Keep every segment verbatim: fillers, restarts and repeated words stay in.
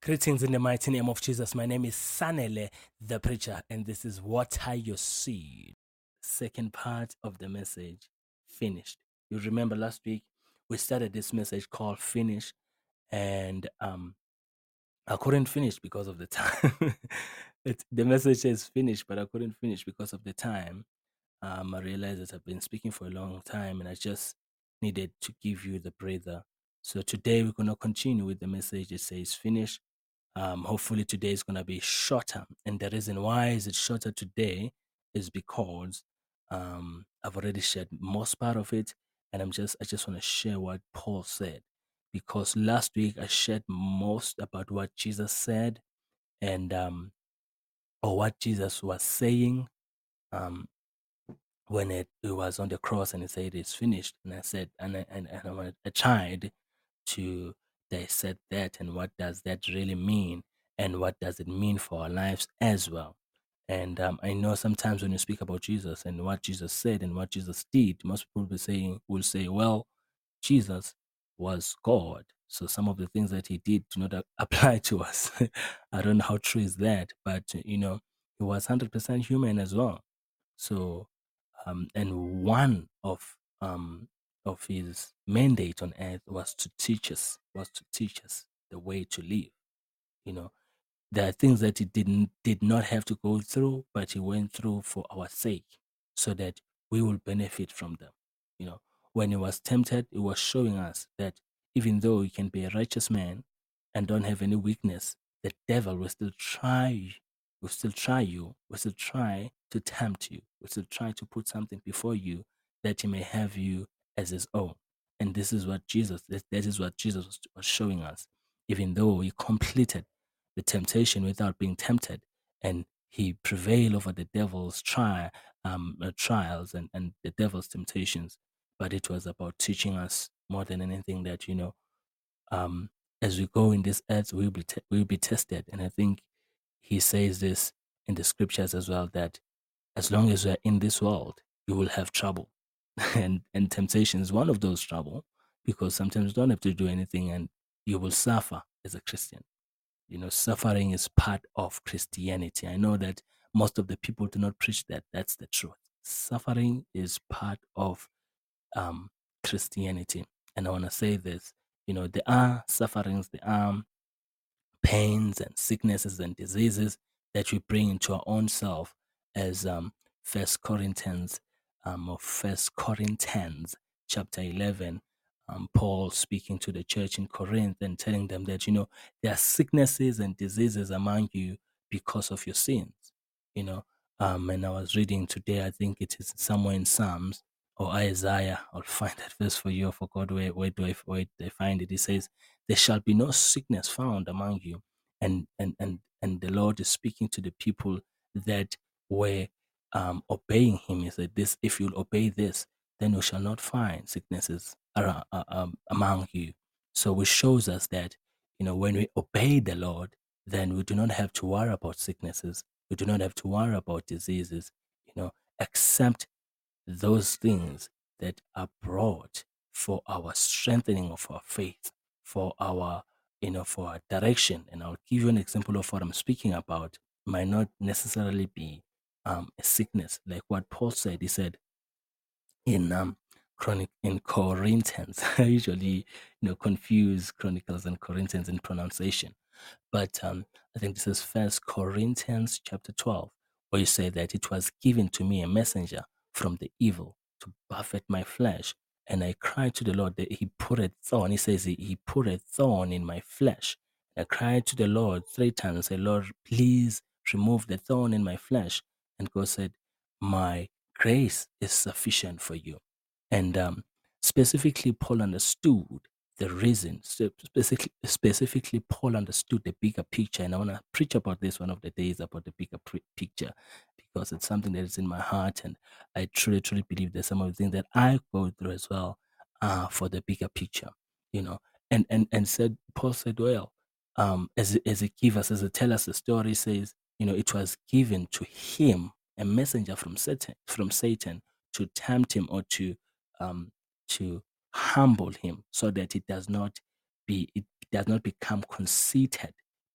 Greetings in the mighty name of Jesus. My name is Sanele, the preacher, and this is Water Your Seed. Second part of the message, finished. You remember last week we started this message called Finish, and um, I couldn't finish because of the time. It, the message says finished, but I couldn't finish because of the time. Um, I realized that I've been speaking for a long time, and I just needed to give you the breather. So today we're going to continue with the message. It says finish. Um, hopefully today is going to be shorter, and the reason why is it shorter today is because um, I've already shared most part of it, and I'm just I just want to share what Paul said, because last week I shared most about what Jesus said and um, or what Jesus was saying um, when it, it was on the cross, and he said it's finished, and I said and I, and, and I, wanted- I tried to dissect that and what does that really mean and what does it mean for our lives as well. And um, I know sometimes when you speak about Jesus and what Jesus said and what Jesus did, most people will be saying will say, well, Jesus was God. So some of the things that he did do not a- apply to us. I don't know how true is that, but you know, he was one hundred percent human as well. So, um, and one of um, of his mandate on earth was to teach us, was to teach us the way to live. You know, there are things that he didn't did not have to go through, but he went through for our sake, so that we will benefit from them. You know, when he was tempted, he was showing us that even though you can be a righteous man and don't have any weakness, the devil will still try, will still try you, will still try to tempt you, will still try to put something before you that he may have you as his own. And this is what Jesus, that, that is what Jesus was, was showing us. Even though he completed the temptation without being tempted, and he prevailed over the devil's tri- um, uh, trials and, and the devil's temptations. But it was about teaching us more than anything that, you know, um, as we go in this earth, we'll be, te- we'll be tested. And I think he says this in the scriptures as well, that as long as we're in this world, you will have trouble. and, and temptation is one of those trouble, because sometimes you don't have to do anything and you will suffer as a Christian. You know, suffering is part of Christianity. I know that most of the people do not preach that. That's the truth. Suffering is part of um, Christianity. And I want to say this, you know, there are sufferings, there are pains and sicknesses and diseases that we bring into our own self, as um, First Corinthians um, or First Corinthians chapter eleven, um, Paul speaking to the church in Corinth and telling them that, you know, there are sicknesses and diseases among you because of your sins. You know, um, and I was reading today, I think it is somewhere in Psalms or Isaiah. I'll find that verse for you. I forgot where where do I where do I find it. It says, "There shall be no sickness found among you," and and and and the Lord is speaking to the people that were um, obeying Him. He said, "This, if you'll obey this, then you shall not find sicknesses around, uh, um, among you." So, which shows us that, you know, when we obey the Lord, then we do not have to worry about sicknesses. We do not have to worry about diseases. You know, except those things that are brought for our strengthening of our faith, for our, you know, for our direction. And I'll give you an example of what I'm speaking about. Might not necessarily be um, a sickness, like what Paul said. He said in um chronic in Corinthians. I usually, you know, confuse Chronicles and Corinthians in pronunciation. But um, I think this is First Corinthians chapter twelve, where you say that it was given to me a messenger from the evil to buffet my flesh. And I cried to the Lord that he put a thorn. He says he, he put a thorn in my flesh. I cried to the Lord three times and said, Lord, please remove the thorn in my flesh. And God said, my grace is sufficient for you. And um, specifically, Paul understood the reason. So specifically, specifically, Paul understood the bigger picture. And I want to preach about this one of the days, about the bigger pre- picture, because it's something that is in my heart. And I truly, truly believe that some of the things that I go through as well are for the bigger picture, you know. And and and said Paul said, well, um, as as it give us, as it tell us the story says, you know, it was given to him, a messenger from Satan, from Satan, to tempt him or to um to humble him, so that it does not be it does not become conceited,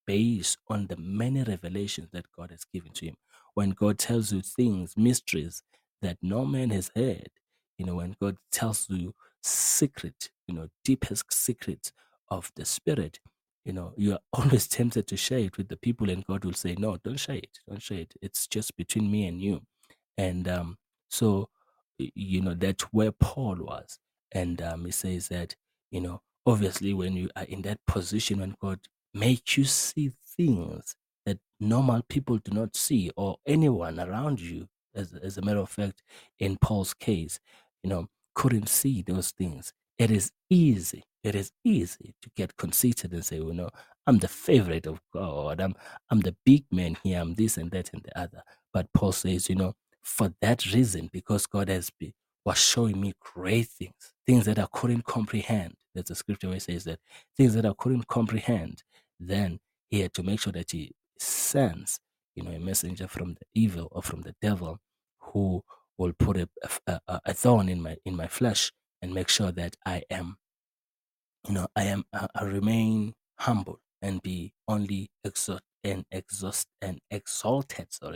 based on the many revelations that God has given to him. When God tells you things, mysteries that no man has heard, you know, when God tells you secret, you know, deepest secrets of the Spirit, you know, you are always tempted to share it with the people, and God will say, no, don't share it. Don't share it. It's just between me and you. And um, so, you know, that's where Paul was. And um, he says that, you know, obviously when you are in that position, when God makes you see things that normal people do not see, or anyone around you, as, as a matter of fact, in Paul's case, you know, couldn't see those things. It is easy. It is easy to get conceited and say, you know, I'm the favorite of God. I'm I'm the big man here. I'm this and that and the other. But Paul says, you know, for that reason, because God has been was showing me great things, things that I couldn't comprehend. There's a scripture where it says that things that I couldn't comprehend. Then he had to make sure that he sends, you know, a messenger from the evil or from the devil, who will put a, a, a, a thorn in my in my flesh and make sure that I am, you know, I am I, I remain humble and be only exalt and exhaust and exalted, sorry,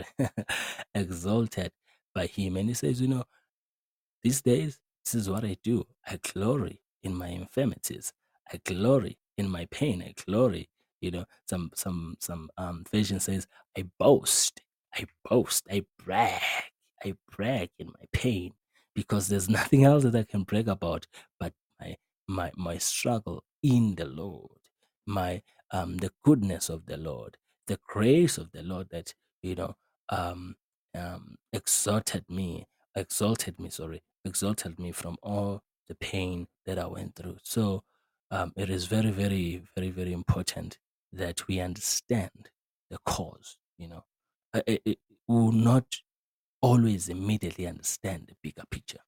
exalted by him. And he says, you know, these days, this is what I do. I glory in my infirmities. I glory in my pain. I glory. You know, some some some um version says, I boast. I boast. I brag. I brag in my pain, because there's nothing else that I can brag about but my my my struggle in the Lord, my um the goodness of the Lord, the grace of the Lord that, you know, um um exalted me, exalted me, sorry, exalted me from all the pain that I went through. So um, it is very, very, very, very important that we understand the cause. You know, Uh, it, it will not always immediately understand the bigger picture.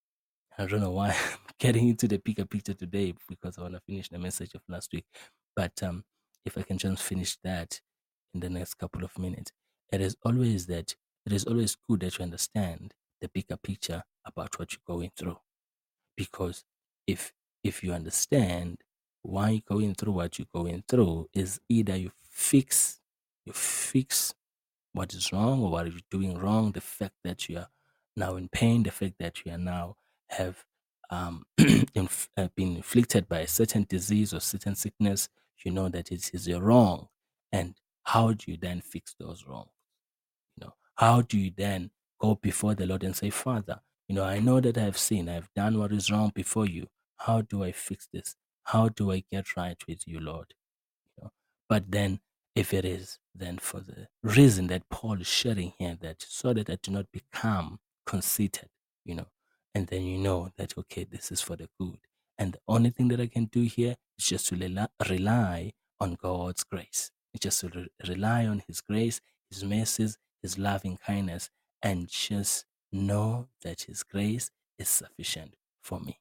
I don't know why I'm getting into the bigger picture today, because I want to finish the message of last week. But um, if I can just finish that in the next couple of minutes, it is always that it is always good that you understand the bigger picture about what you're going through. Because if if you understand why you're going through what you're going through, is either you fix you fix what is wrong or what you're doing wrong, the fact that you are now in pain, the fact that you are now have um, inf- uh, been inflicted by a certain disease or certain sickness, you know that it is your wrong. And how do you then fix those wrongs? You know, how do you then go before the Lord and say, Father, you know, I know that I have sinned, I have done what is wrong before you. How do I fix this? How do I get right with you, Lord? You know, but then if it is then for the reason that Paul is sharing here, that so that I do not become conceited, you know, and then you know that, okay, this is for the good. And the only thing that I can do here is just to rely, rely on God's grace. It's just to re- rely on his grace, his mercies, his loving kindness, and just know that his grace is sufficient for me.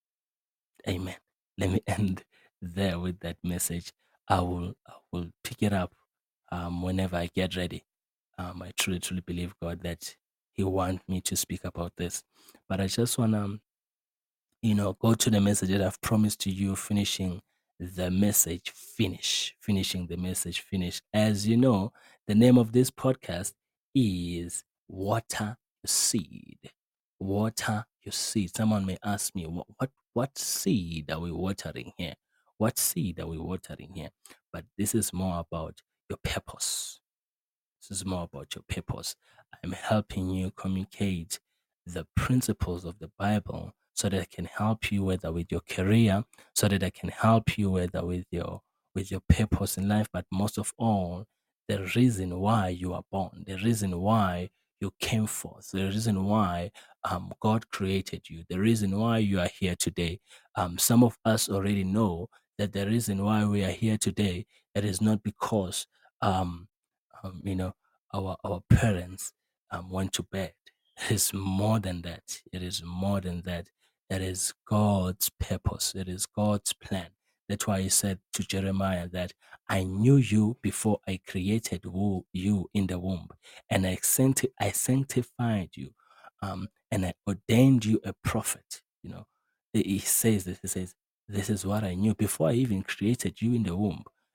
Amen. Let me end there with that message. I will I will pick it up um, whenever I get ready. Um, I truly, truly believe God that He wants me to speak about this. But I just wanna, you know, go to the message that I've promised to you, finishing the message, finish, finishing the message, finish. As you know, the name of this podcast is Water Your Seed. Water your seed. Someone may ask me, what, what, what seed are we watering here? What seed are we watering here? But this is more about your purpose. This is more about your purpose. I'm helping you communicate the principles of the Bible so that I can help you whether with your career, so that I can help you whether with your with your purpose in life, but most of all, the reason why you are born, the reason why you came forth, the reason why um, God created you, the reason why you are here today. Um, some of us already know that the reason why we are here today, it is not because um, um, you know, our our parents um, went to bed. It is more than that. It is more than that. It is God's purpose. It is God's plan. That's why He said to Jeremiah that I knew you before I created wo- you in the womb, and I sancti- I sanctified you, um, and I ordained you a prophet. You know, He he says this. He says, "This is what I knew before I even created you in the womb."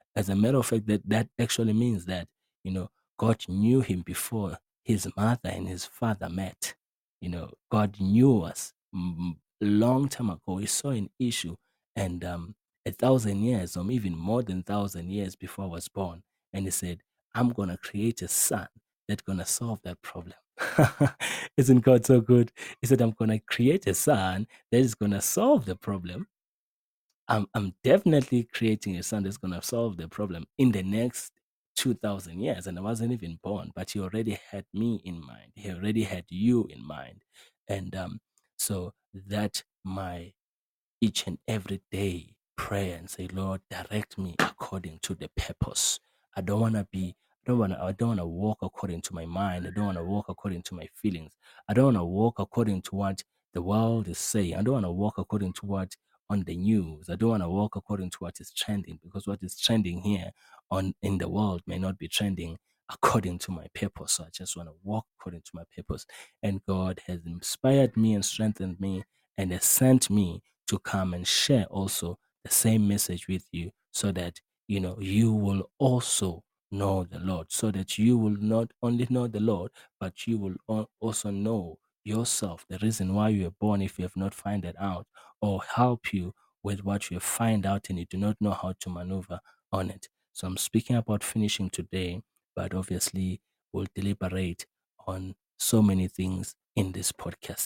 As a matter of fact, that, that actually means that, you know, God knew him before his mother and his father met. You know, God knew us mm, a long time ago. He saw an issue, and um, a thousand years, or even more than thousand years before I was born, and he said, I'm gonna create a son that's gonna solve that problem. Isn't God so good? He said, I'm gonna create a son that is gonna solve the problem. I'm, I'm definitely creating a son that's gonna solve the problem in the next two thousand years. And I wasn't even born, but he already had me in mind. He already had you in mind. And um, so that my each and every day pray and say, Lord, direct me according to the purpose. I don't want to be, I don't want to, I don't want to walk according to my mind. I don't want to walk according to my feelings. I don't want to walk according to what the world is saying. I don't want to walk according to what on the news. I don't want to walk according to what is trending, because what is trending here on in the world may not be trending according to my purpose. So I just want to walk according to my purpose. And God has inspired me and strengthened me and has sent me to come and share also the same message with you, so that you know you will also know the Lord, so that you will not only know the Lord, but you will al- also know yourself, the reason why you were born, if you have not found it out, or help you with what you find out and you do not know how to maneuver on it. So I'm speaking about finishing today, but obviously we'll deliberate on so many things in this podcast.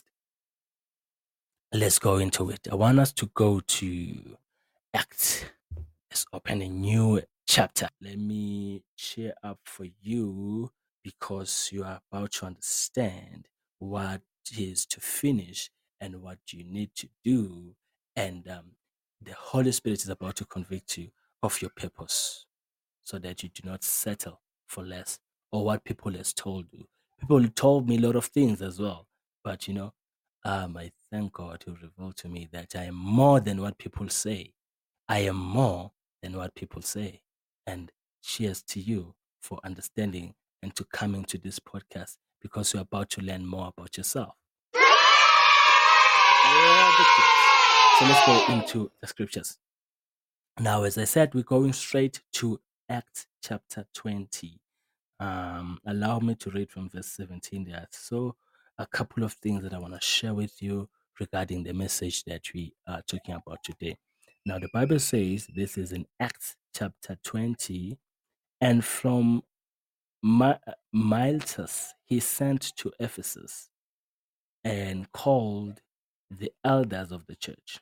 Let's go into it. I want us to go to Acts. Let's open a new chapter. Let me share up for you, because you are about to understand what is to finish and what you need to do. And um, the Holy Spirit is about to convict you of your purpose, so that you do not settle for less or what people has told you. People told me a lot of things as well, but you know, um, I thank God who revealed to me that I am more than what people say. I am more than what people say. And cheers to you for understanding and to coming to this podcast, because you're about to learn more about yourself. Yeah, that's it. So let's go into the scriptures. Now, as I said, we're going straight to Acts chapter twenty. Um, allow me to read from verse seventeen there. So, a couple of things that I want to share with you regarding the message that we are talking about today. Now, the Bible says this is in Acts chapter twenty, and from Mi- Miletus he sent to Ephesus and called the elders of the church.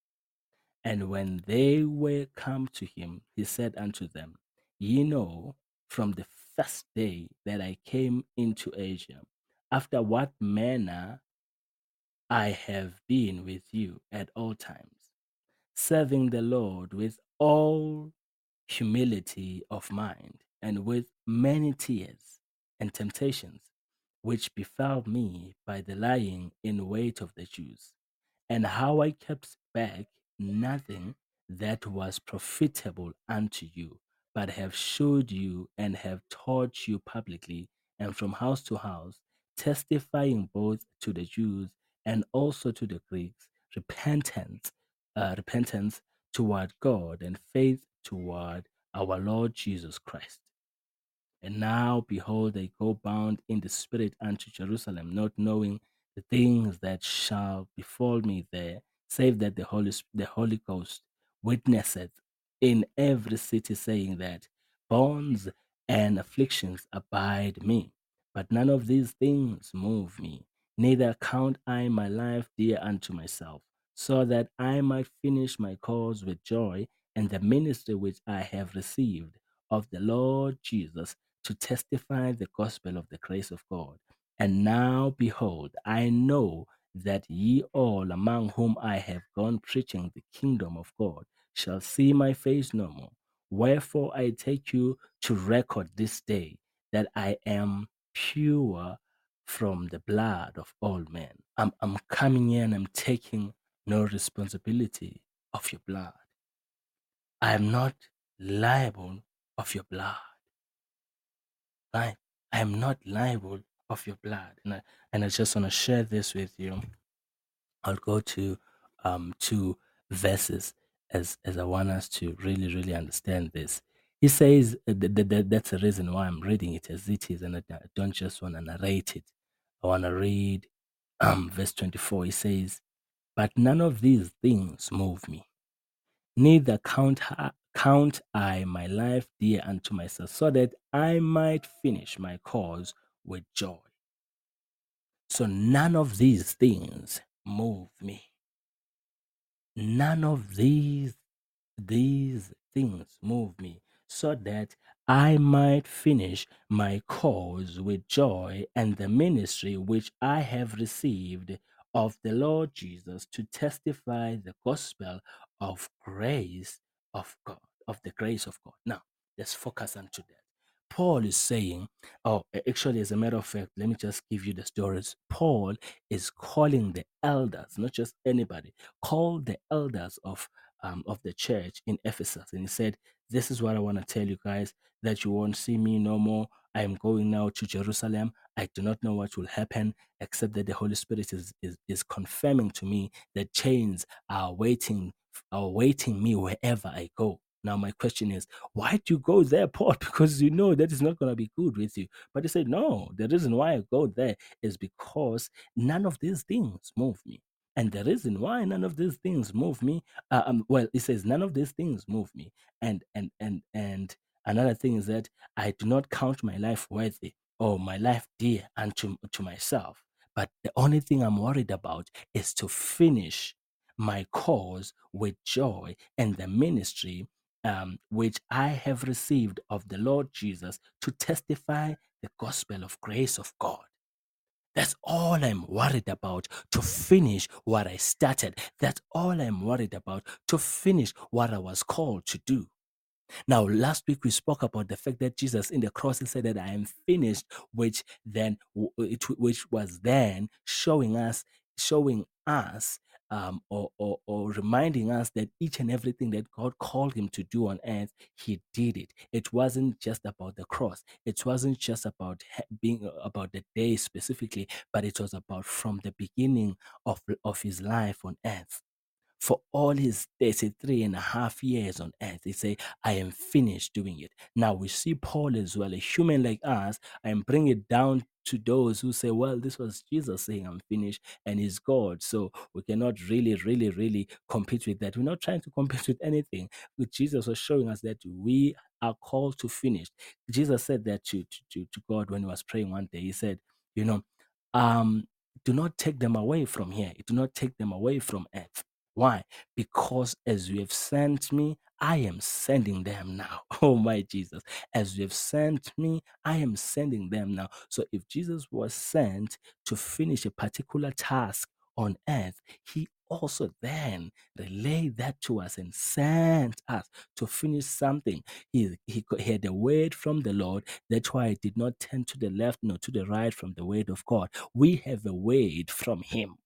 And when they were come to him, he said unto them, Ye know from the first day that I came into Asia, after what manner I have been with you at all times, serving the Lord with all humility of mind, and with many tears and temptations, which befell me by the lying in wait of the Jews, and how I kept back nothing that was profitable unto you, but have showed you and have taught you publicly and from house to house, testifying both to the Jews and also to the Greeks repentance, uh, repentance toward God and faith toward our Lord Jesus Christ. And now, behold, I go bound in the Spirit unto Jerusalem, not knowing the things that shall befall me there, save that the Holy, the Holy Ghost witnesseth in every city, saying that bonds and afflictions abide me. But none of these things move me, neither count I my life dear unto myself, so that I might finish my course with joy and the ministry which I have received of the Lord Jesus, to testify the gospel of the grace of God. And now, behold, I know that ye all among whom I have gone preaching the kingdom of God shall see my face no more. Wherefore I take you to record this day that I am pure from the blood of all men. I'm, I'm coming in, I'm taking no responsibility of your blood. I am not liable of your blood. Right? I am not liable of your blood. And I, and I just want to share this with you. I'll go to um, two verses as, as I want us to really, really understand this. He says, uh, th- th- th- that's the reason why I'm reading it as it is, and I d- don't just want to narrate it. I want to read um, verse twenty-four. He says, but none of these things move me, neither count, ha- count I my life dear unto myself, so that I might finish my course with joy. So none of these things move me. None of these these things move me, so that I might finish my course with joy and the ministry which I have received of the Lord Jesus to testify the gospel of grace of God, of the grace of God. Now, let's focus on to that. Paul is saying, oh, actually, as a matter of fact, let me just give you the stories. Paul is calling the elders, not just anybody, call the elders of um, of the church in Ephesus. And he said, this is what I want to tell you guys, that you won't see me no more. I am going now to Jerusalem. I do not know what will happen, except that the Holy Spirit is, is, is confirming to me that chains are waiting, are waiting me wherever I go. Now, my question is, why do you go there, Paul? Because you know that is not going to be good with you. But he said, no, the reason why I go there is because none of these things move me. And the reason why none of these things move me, uh, um, well, it says none of these things move me. And and and and another thing is that I do not count my life worthy or my life dear unto to myself. But the only thing I'm worried about is to finish my cause with joy and the ministry um, which I have received of the Lord Jesus to testify the gospel of grace of God. That's all I'm worried about, to finish what I started. That's all I'm worried about, to finish what I was called to do. Now, last week we spoke about the fact that Jesus in the cross, he said that I am finished, which then it, which was then showing us, showing us, um, or, or or reminding us that each and everything that God called him to do on earth, he did it. It wasn't just about the cross. It wasn't just about being about the day specifically, but it was about from the beginning of of his life on earth. For all his thirty-three and a half years on earth, he said, I am finished doing it. Now we see Paul as well, a human like us, and bring it down to those who say, well, this was Jesus saying, I'm finished, and he's God. So we cannot really, really, really compete with that. We're not trying to compete with anything. But Jesus was showing us that we are called to finish. Jesus said that to, to, to God when he was praying one day. He said, you know, um, do not take them away from here. Do not take them away from earth. Why? Because as you have sent me, I am sending them now. Oh my Jesus. As you have sent me, I am sending them now. So if Jesus was sent to finish a particular task on earth, he also then relayed that to us and sent us to finish something. He, he had a word from the Lord. That's why I did not turn to the left nor to the right from the word of God. We have a word from him.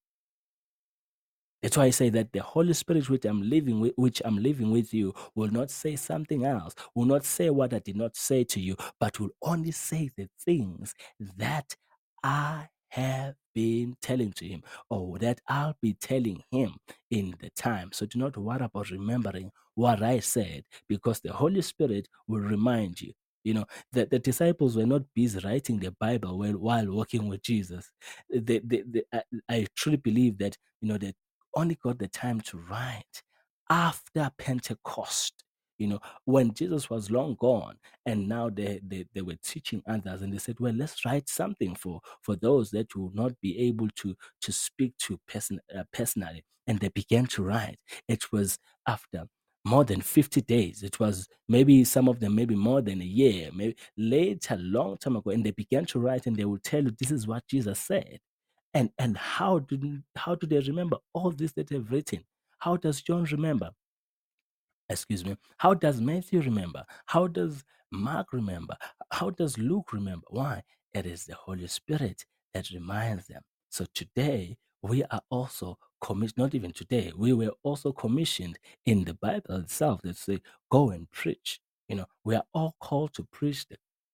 That's why I say that the Holy Spirit, which I'm living with, which I'm living with you, will not say something else, will not say what I did not say to you, but will only say the things that I have been telling to him, or that I'll be telling him in the time. So do not worry about remembering what I said, because the Holy Spirit will remind you. You know, the, the disciples were not busy writing the Bible while, while walking with Jesus. They, they, they, I, I truly believe that, you know, the only got the time to write after Pentecost. You know, when Jesus was long gone, and now they, they, they were teaching others, and they said, well, let's write something for, for those that will not be able to, to speak to person, uh, personally. And they began to write. It was after more than fifty days. It was maybe some of them, maybe more than a year, maybe later, long time ago. And they began to write, and they will tell you, this is what Jesus said. And and how do how do they remember all this that they've written? How does John remember? Excuse me. How does Matthew remember? How does Mark remember? How does Luke remember? Why? It is the Holy Spirit that reminds them. So today we are also commissioned, not even today, we were also commissioned in the Bible itself that say, go and preach. You know, we are all called to preach the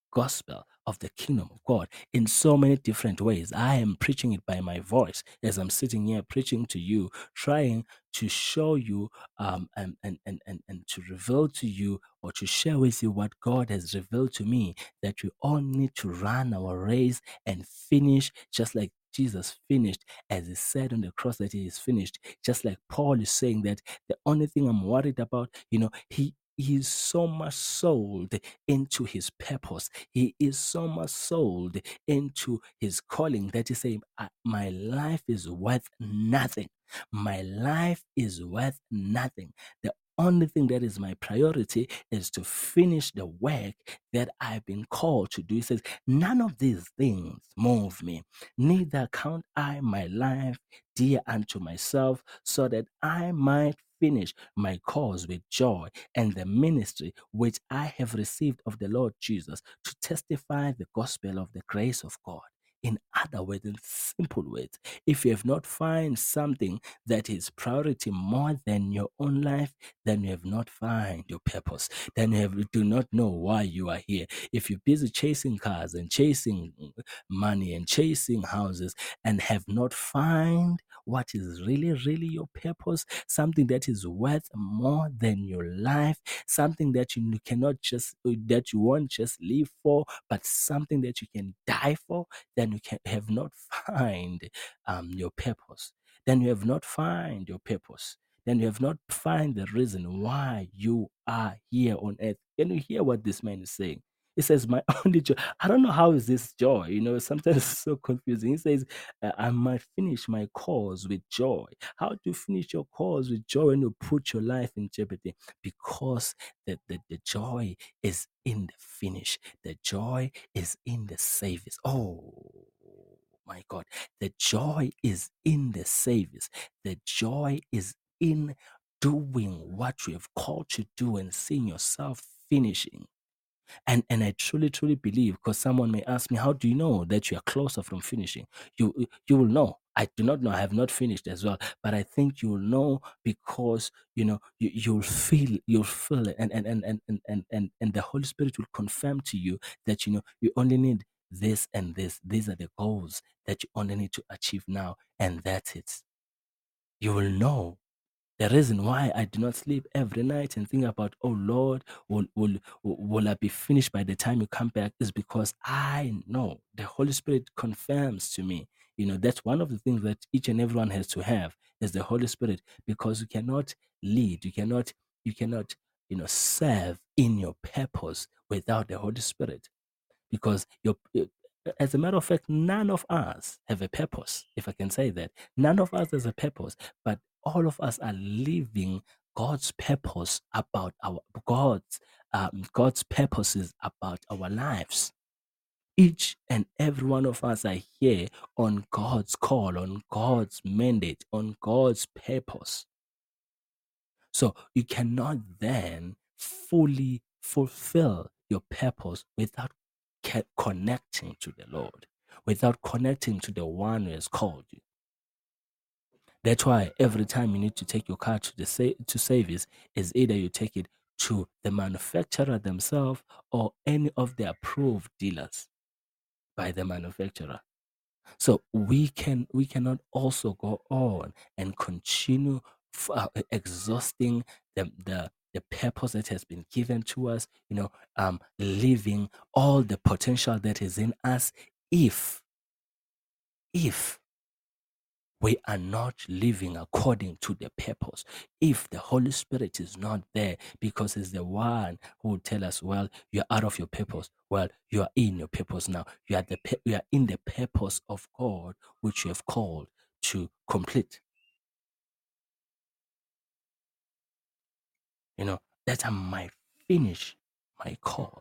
gospel of the kingdom of God in so many different ways. I am preaching it by my voice as I'm sitting here preaching to you, trying to show you um, and, and, and, and, and to reveal to you or to share with you what God has revealed to me, that we all need to run our race and finish just like Jesus finished, as he said on the cross that he is finished. Just like Paul is saying that the only thing I'm worried about, you know, he he is so much sold into his purpose. He is so much sold into his calling that he saying, my life is worth nothing. My life is worth nothing. The only thing that is my priority is to finish the work that I've been called to do. He says, none of these things move me, neither count I my life dear unto myself, so that I might finish my cause with joy and the ministry which I have received of the Lord Jesus to testify the gospel of the grace of God. In other words, in simple words, if you have not found something that is priority more than your own life, then you have not found your purpose. Then you have, do not know why you are here. If you're busy chasing cars and chasing money and chasing houses and have not found what is really, really your purpose, something that is worth more than your life, something that you cannot just, that you won't just live for, but something that you can die for, then you can have not find um, your purpose. Then you have not find your purpose. Then you have not find the reason why you are here on earth. Can you hear what this man is saying? He says, my only joy. I don't know how is this joy. You know, sometimes it's so confusing. He says, uh, I might finish my cause with joy. How do you finish your cause with joy when you put your life in jeopardy? Because the, the, the joy is in the finish. The joy is in the service. Oh my God. The joy is in the service. The joy is in doing what you have called to do and seeing yourself finishing. And and I truly, truly believe, because someone may ask me, how do you know that you are closer from finishing? You you will know. I do not know. I have not finished as well, but I think you will know because you know you, you'll feel you'll feel it, and and and and and and and and the Holy Spirit will confirm to you that you know you only need this and this. These are the goals that you only need to achieve now, and that's it. You will know the reason why I do not sleep every night and think about, oh Lord, will, will, will I be finished by the time you come back, is because I know the Holy Spirit confirms to me. You know, that's one of the things that each and everyone has to have is the Holy Spirit, because you cannot lead, you cannot, you cannot, you know, serve in your purpose without the Holy Spirit. Because your as a matter of fact, none of us have a purpose, if I can say that. None of us has a purpose, but all of us are living God's purpose about our God's um, God's purposes about our lives. Each and every one of us are here on God's call, on God's mandate, on God's purpose. So you cannot then fully fulfill your purpose without connecting to the Lord, without connecting to the one who has called you. That's why every time you need to take your car to the sa- to service, is either you take it to the manufacturer themselves or any of the approved dealers by the manufacturer. So we can we cannot also go on and continue f- uh, exhausting the, the the purpose that has been given to us, you know, um, living all the potential that is in us, if if we are not living according to the purpose. If the Holy Spirit is not there, because He's the one who will tell us, well, you're out of your purpose. Well, you are in your purpose now. You are the you are in the purpose of God, which you have called to complete. You know, that I might finish my cause.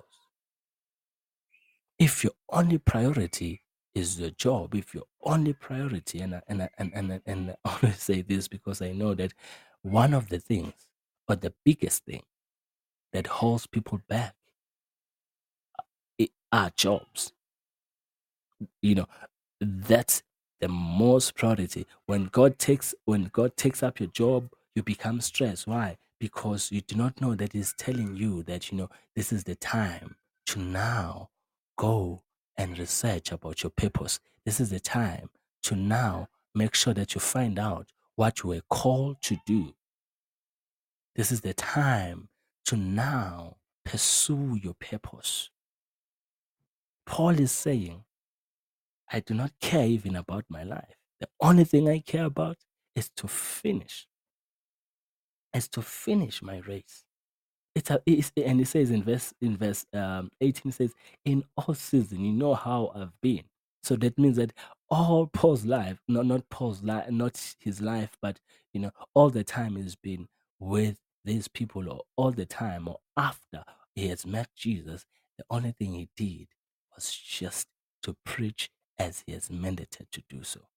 If your only priority is your job, if your only priority, and I- and I- and and and I always say this because I know that one of the things, or the biggest thing that holds people back, i- are jobs. You know, that's the most priority. When God takes when God takes up your job, you become stressed. Why? Because you do not know that He's telling you that you know this is the time to now go and research about your purpose. This is the time to now make sure that you find out what you were called to do. This is the time to now pursue your purpose. Paul is saying, I do not care even about my life. The only thing I care about is to finish, is to finish my race. It's a, it's, and it says in verse in verse um, eighteen, it says, in all season, you know how I've been. So that means that all Paul's life, not not Paul's life, not his life, but you know, all the time he's been with these people, or all the time, or after he has met Jesus, the only thing he did was just to preach as he has mandated to do so.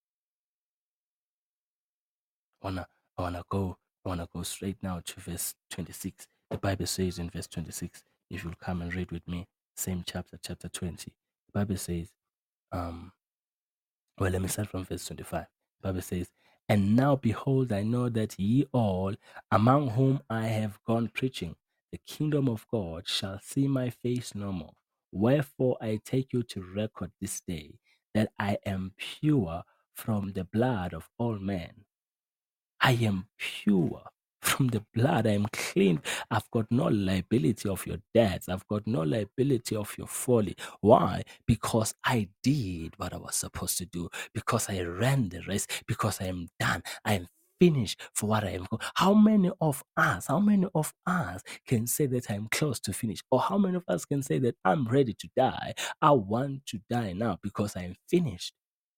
I wanna I wanna go I wanna go straight now to verse twenty-six. The Bible says in verse twenty-six, if you'll come and read with me, same chapter, chapter twenty. The Bible says, um, well, let me start from verse twenty-five. The Bible says, and now behold, I know that ye all, among whom I have gone preaching, the kingdom of God shall see my face no more. Wherefore I take you to record this day that I am pure from the blood of all men. I am pure from the blood. I am clean. I've got no liability of your debts. I've got no liability of your folly. Why? Because I did what I was supposed to do. Because I ran the race. Because I am done. I am finished for what I am. How many of us, how many of us can say that I'm close to finish? Or how many of us can say that I'm ready to die? I want to die now because I am finished.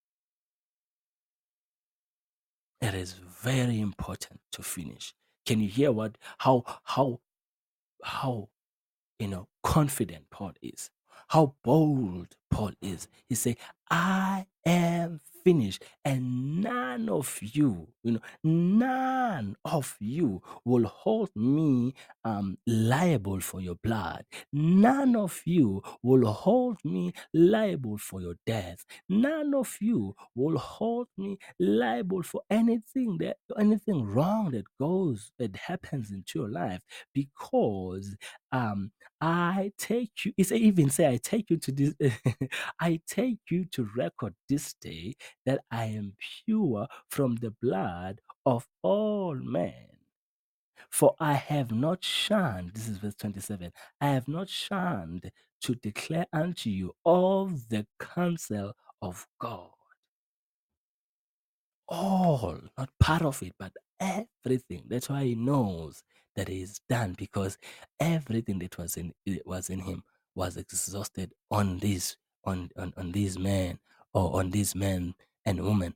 It is very important to finish. Can you hear what how how how you know confident Paul is? How bold Paul is. He say, I am finished, and none of you, you know, none of you will hold me um liable for your blood. None of you will hold me liable for your death. None of you will hold me liable for anything that anything wrong that goes that happens into your life, because um I take you, it's even say, I take you to this, I take you to record this day that I am pure from the blood of all men. For I have not shunned, this is verse twenty-seven, I have not shunned to declare unto you all the counsel of God. All, not part of it, but everything. That's why he knows that he is done, because everything that was in it was in him was exhausted on these on, on, on these men, or on these men and women,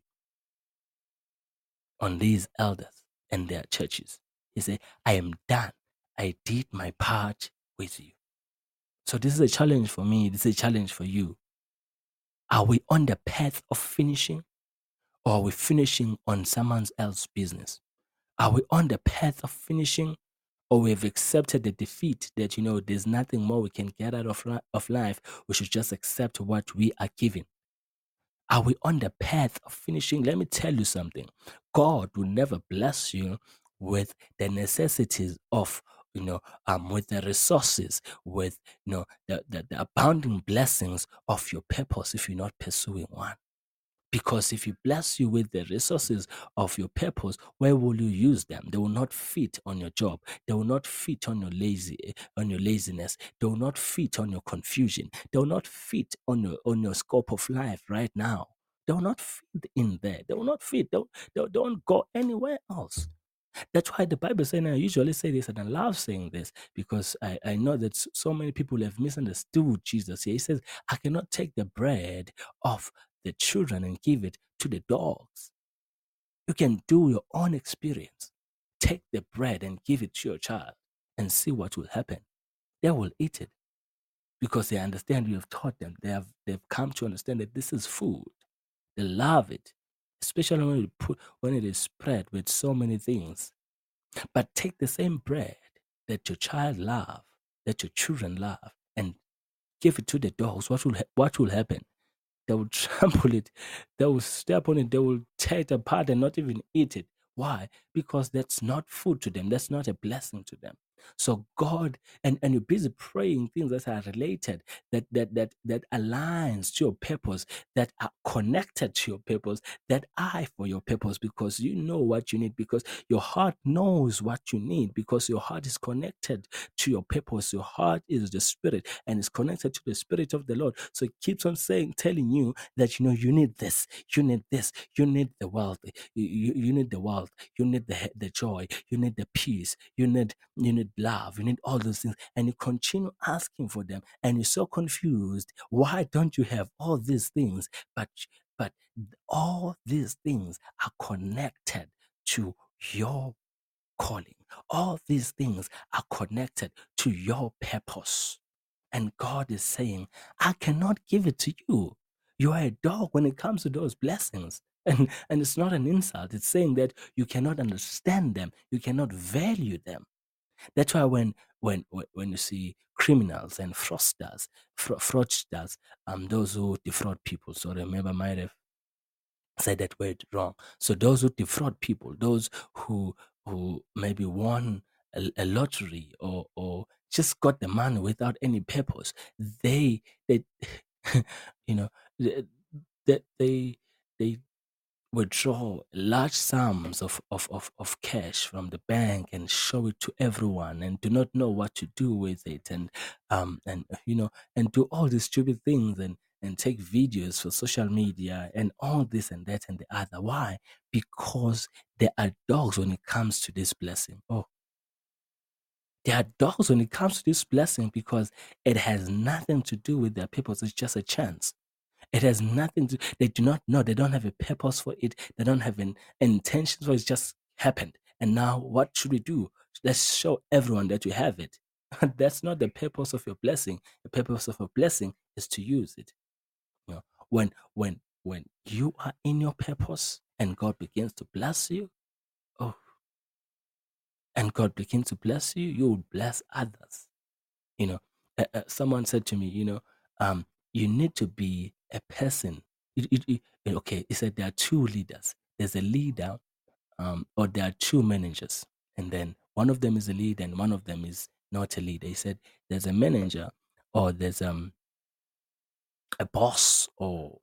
on these elders and their churches. He said, I am done. I did my part with you. So this is a challenge for me. This is a challenge for you. Are we on the path of finishing, or are we finishing on someone else's business? Are we on the path of finishing, or we've accepted the defeat that, you know, there's nothing more we can get out of, li- of life? We should just accept what we are given. Are we on the path of finishing? Let me tell you something. God will never bless you with the necessities of, you know, um, with the resources, with, you know, the, the, the abounding blessings of your purpose if you're not pursuing one. Because if he bless you with the resources of your purpose, where will you use them? They will not fit on your job. They will not fit on your lazy on your laziness. They will not fit on your confusion. They will not fit on your on your scope of life right now. They will not fit in there. They will not fit. They, they don't go anywhere else. That's why the Bible says, and I usually say this, and I love saying this, because I, I know that s- so many people have misunderstood Jesus here. He says, I cannot take the bread of the children and give it to the dogs. You can do your own experience. Take the bread and give it to your child and see what will happen. They will eat it because they understand you have taught them. They have they've come to understand that this is food. They love it, especially when you put when it is spread with so many things. But take the same bread that your child love, that your children love, and give it to the dogs. What will ha- what will happen? They will trample it. They will step on it. They will tear it apart and not even eat it. Why? Because that's not food to them. That's not a blessing to them. So God, and, and you're busy praying things that are related, that that that that aligns to your purpose, that are connected to your purpose, that are for your purpose, because you know what you need, because your heart knows what you need, because your heart is connected to your purpose. Your heart is the spirit and is connected to the spirit of the Lord. So it keeps on saying, telling you that you know you need this, you need this, you need the wealth, you, you, you need the wealth, you need the the joy, you need the peace, you need you need love, you need all those things, and you continue asking for them, and you're so confused. Why don't you have all these things? But but all these things are connected to your calling. All these things are connected to your purpose. And God is saying, I cannot give it to you. You are a dog when it comes to those blessings. And, and it's not an insult. It's saying that you cannot understand them. You cannot value them. That's why when when when when you see criminals and fraudsters, fra- fraudsters, um, those who defraud people. So remember, I might have said that word wrong. So those who defraud people, those who who maybe won a, a lottery or or just got the money without any purpose, they they you know they they they, they withdraw large sums of, of, of, of cash from the bank and show it to everyone and do not know what to do with it, and um and you know and do all these stupid things, and and take videos for social media and all this and that and the other. Why? Because there are dogs when it comes to this blessing. Oh, there are dogs when it comes to this blessing, because it has nothing to do with their people. It's just a chance. It has nothing to, they do not know, they don't have a purpose for it, they don't have an intention for it, it's just happened. And now what should we do? Let's show everyone that we have it. That's not the purpose of your blessing. The purpose of a blessing is to use it. You know, when when when you are in your purpose and God begins to bless you, oh, and God begins to bless you, you will bless others. You know, uh, uh, someone said to me, you know, um, you need to be a person. It, it, it- okay, he said there are two leaders. There's a leader, um, or there are two managers, and then one of them is a leader, and one of them is not a leader. He said there's a manager, or there's um a boss, or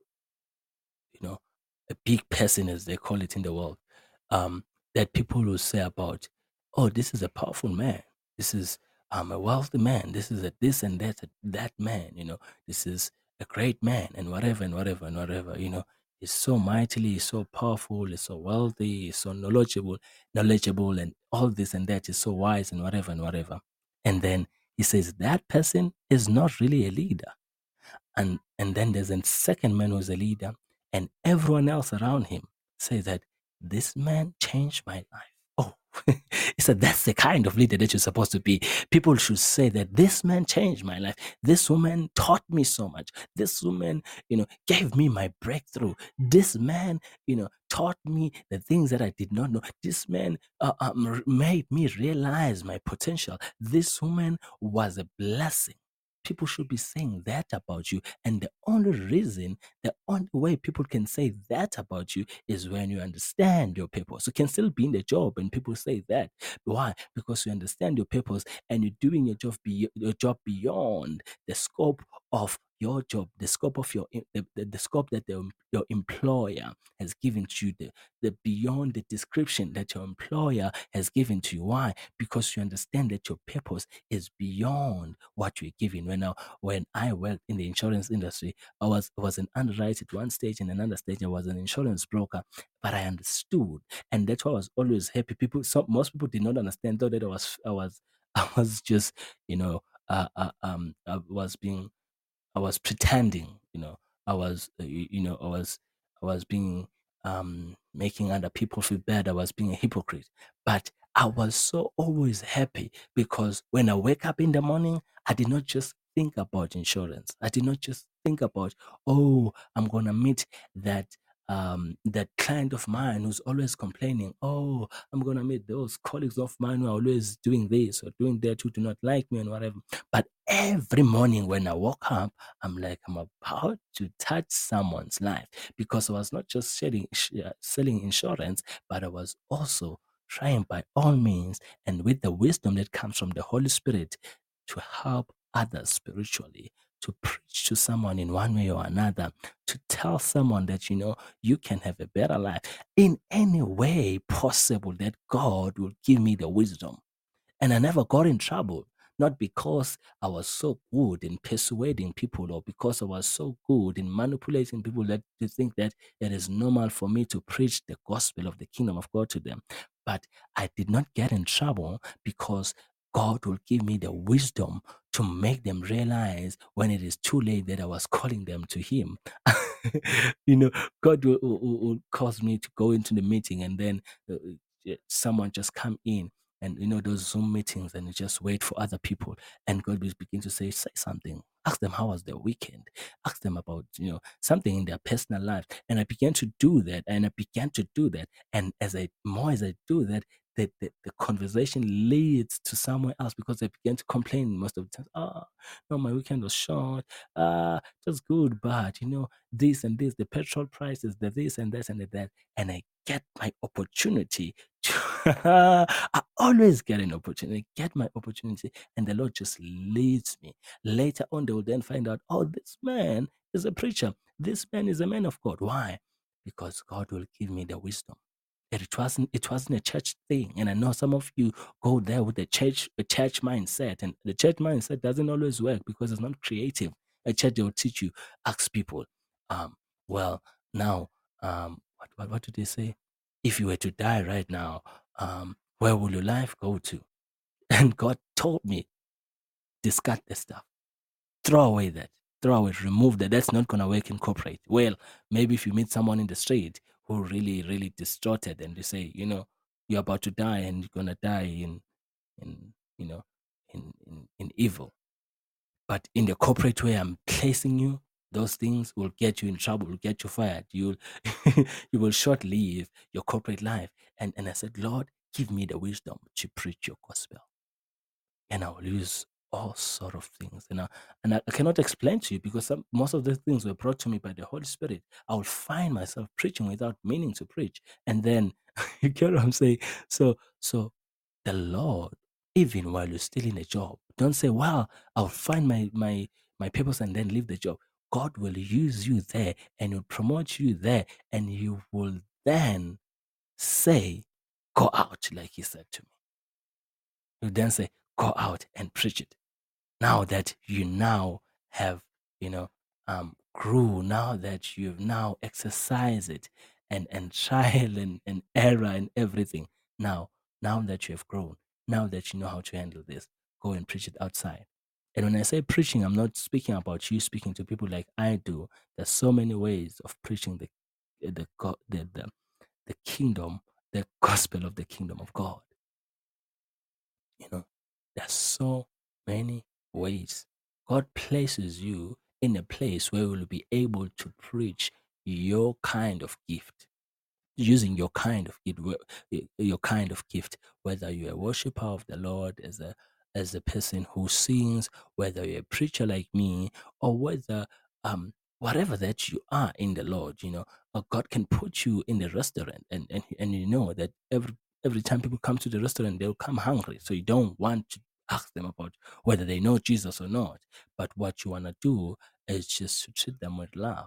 you know, a big person, as they call it in the world, um, that people will say about, oh, this is a powerful man. This is um, a wealthy man. This is a this and that, that man, you know, this is a great man, and whatever, and whatever, and whatever, you know, he's so mightily, he's so powerful, he's so wealthy, he's so knowledgeable, knowledgeable, and all this and that is so wise, and whatever, and whatever. And then he says that person is not really a leader, and and then there's a second man who's a leader, and everyone else around him says that this man changed my life. Oh, he said that's the kind of leader that you're supposed to be. People should say that this man changed my life. This woman taught me so much. This woman, you know, gave me my breakthrough. This man, you know, taught me the things that I did not know. This man uh, um, made me realize my potential. This woman was a blessing. People should be saying that about you. And the only reason, the only way people can say that about you is when you understand your purpose. You can still be in the job and people say that. Why? Because you understand your purpose and you're doing your job, be, your job beyond the scope of your job, the scope of your the, the, the scope that the, your employer has given to you, the, the beyond the description that your employer has given to you. Why? Because you understand that your purpose is beyond what you're giving. When I, when I worked in the insurance industry, I was I was an underwriter at one stage, and another stage I was an insurance broker. But I understood, and that's why I was always happy. People, some most people did not understand, though, that I was I was I was just you know uh, uh, um I was being I was pretending, you know, I was, uh, you, you know, I was, I was being, um, making other people feel bad. I was being a hypocrite, but I was so always happy, because when I wake up in the morning, I did not just think about insurance. I did not just think about, oh, I'm gonna meet that um that client of mine who's always complaining. Oh, I'm gonna meet those colleagues of mine who are always doing this or doing that, who do not like me and whatever. But every morning when I woke up, I'm like, I'm about to touch someone's life, because I was not just selling, sh- uh, selling insurance, but I was also trying by all means and with the wisdom that comes from the Holy Spirit to help others spiritually, to preach to someone in one way or another, to tell someone that, you know, you can have a better life in any way possible, that God will give me the wisdom. And I never got in trouble, not because I was so good in persuading people or because I was so good in manipulating people that they think that it is normal for me to preach the gospel of the kingdom of God to them. But I did not get in trouble because God will give me the wisdom to make them realize when it is too late that I was calling them to Him. you know, God will, will, will cause me to go into the meeting and then uh, uh, someone just come in and you know those Zoom meetings and you just wait for other people and God will begin to say, say something. Ask them how was their weekend. Ask them about, you know, something in their personal life. And I began to do that and I began to do that. And as I more as I do that, the, the, the conversation leads to somewhere else because I began to complain most of the time. Oh, no, my weekend was short. Uh, just good, but you know, this and this, the petrol prices, the this and this and the that. And I get my opportunity to I always get an opportunity, get my opportunity, and the Lord just leads me. Later on, they will then find out, oh, this man is a preacher. This man is a man of God. Why? Because God will give me the wisdom. It wasn't it wasn't a church thing. And I know some of you go there with a church, a church mindset. And the church mindset doesn't always work because it's not creative. A church will teach you, ask people, um, well, now, um, what, what what do they say? If you were to die right now, um, where will your life go to? And God told me, discard the stuff. Throw away that. Throw away, remove that. That's not gonna work in corporate. Well, maybe if you meet someone in the street who really, really distorted and they say, you know, you're about to die and you're gonna die in in you know in in, in evil. But in the corporate way I'm placing you, those things will get you in trouble, will get you fired. You'll you will short live your corporate life. And and I said, Lord, give me the wisdom to preach your gospel. And I will use all sort of things. And I, and I, I cannot explain to you because some, most of the things were brought to me by the Holy Spirit. I will find myself preaching without meaning to preach. And then you get what I'm saying? So so the Lord, even while you're still in a job, don't say, well, I'll find my my my purpose and then leave the job. God will use you there and will promote you there, and you will then say, go out, like he said to me. You then say, go out and preach it. Now that you now have, you know, um, grew, now that you've now exercised it and, and trial and, and error and everything. Now, now that you have grown, now that you know how to handle this, go and preach it outside. And when I say preaching, I'm not speaking about you speaking to people like I do. There's so many ways of preaching the the the the, the kingdom, the gospel of the kingdom of God. You know, there's so many ways. God places you in a place where you will be able to preach your kind of gift, using your kind of gift, your kind of gift, whether you're a worshiper of the Lord as a as a person who sings, whether you're a preacher like me, or whether um whatever that you are in the Lord, you know, uh, God can put you in the restaurant, and and and you know that every every time people come to the restaurant, they'll come hungry, so you don't want to ask them about whether they know Jesus or not, but what you want to do is just to treat them with love.